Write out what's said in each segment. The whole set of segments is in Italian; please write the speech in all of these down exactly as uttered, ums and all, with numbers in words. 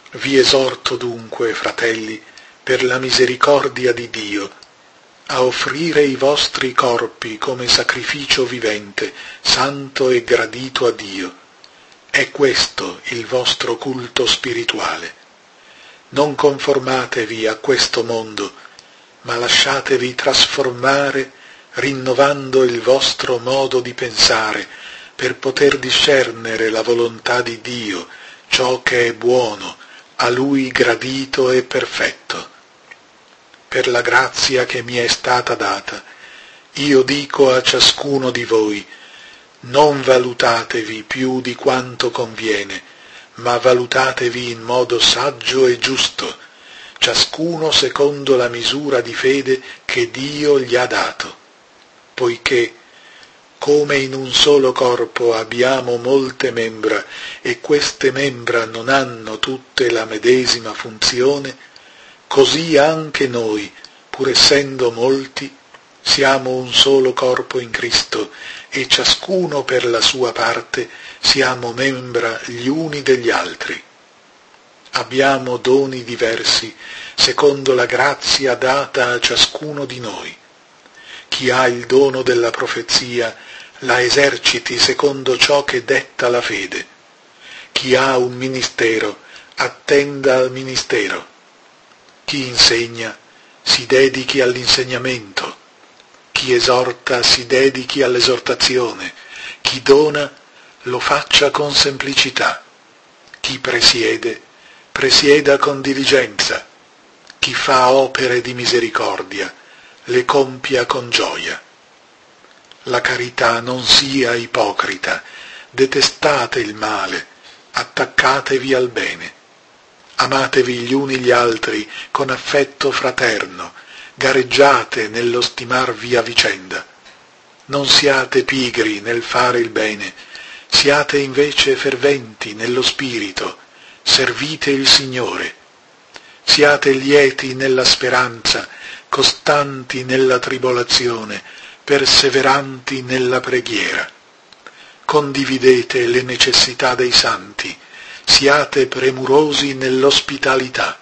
Vi esorto dunque, fratelli, per la misericordia di Dio, a offrire i vostri corpi come sacrificio vivente, santo e gradito a Dio. È questo il vostro culto spirituale. Non conformatevi a questo mondo, ma lasciatevi trasformare rinnovando il vostro modo di pensare per poter discernere la volontà di Dio, ciò che è buono, a Lui gradito e perfetto. Per la grazia che mi è stata data, io dico a ciascuno di voi, non valutatevi più di quanto conviene, ma valutatevi in modo saggio e giusto, ciascuno secondo la misura di fede che Dio gli ha dato, poiché, come in un solo corpo abbiamo molte membra e queste membra non hanno tutte la medesima funzione, così anche noi, pur essendo molti, siamo un solo corpo in Cristo e ciascuno per la sua parte siamo membra gli uni degli altri. Abbiamo doni diversi secondo la grazia data a ciascuno di noi. Chi ha il dono della profezia la eserciti secondo ciò che detta la fede. Chi ha un ministero attenda al ministero. Chi insegna si dedichi all'insegnamento. Chi esorta si dedichi all'esortazione. Chi dona lo faccia con semplicità. Chi presiede presieda con diligenza. Chi fa opere di misericordia le compia con gioia. La carità non sia ipocrita, detestate il male, attaccatevi al bene. Amatevi gli uni gli altri con affetto fraterno, gareggiate nello stimarvi a vicenda. Non siate pigri nel fare il bene, siate invece ferventi nello spirito, servite il Signore. Siate lieti nella speranza, costanti nella tribolazione, perseveranti nella preghiera. Condividete le necessità dei santi, siate premurosi nell'ospitalità.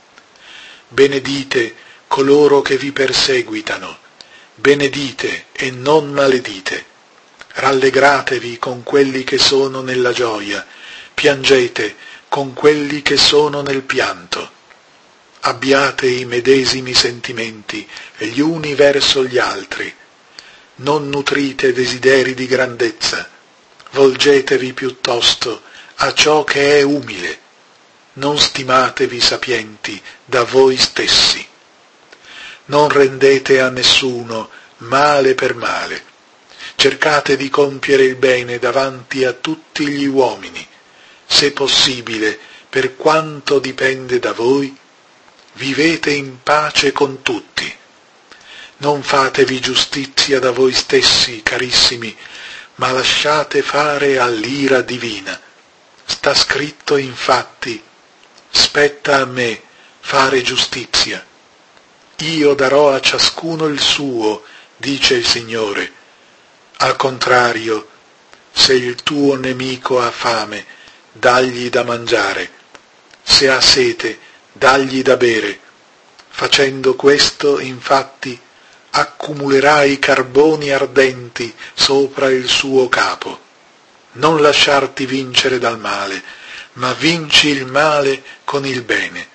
Benedite coloro che vi perseguitano, benedite e non maledite. Rallegratevi con quelli che sono nella gioia, piangete con quelli che sono nel pianto. Abbiate i medesimi sentimenti gli uni verso gli altri. Non nutrite desideri di grandezza, volgetevi piuttosto a ciò che è umile. Non stimatevi sapienti da voi stessi. Non rendete a nessuno male per male. Cercate di compiere il bene davanti a tutti gli uomini. Se possibile, per quanto dipende da voi, vivete in pace con tutti. Non fatevi giustizia da voi stessi, carissimi, ma lasciate fare all'ira divina. Sta scritto infatti, spetta a me fare giustizia. Io darò a ciascuno il suo, dice il Signore. Al contrario, se il tuo nemico ha fame, dagli da mangiare. Se ha sete, dagli da bere. Facendo questo, infatti, accumulerai carboni ardenti sopra il suo capo. Non lasciarti vincere dal male, ma vinci il male con il bene.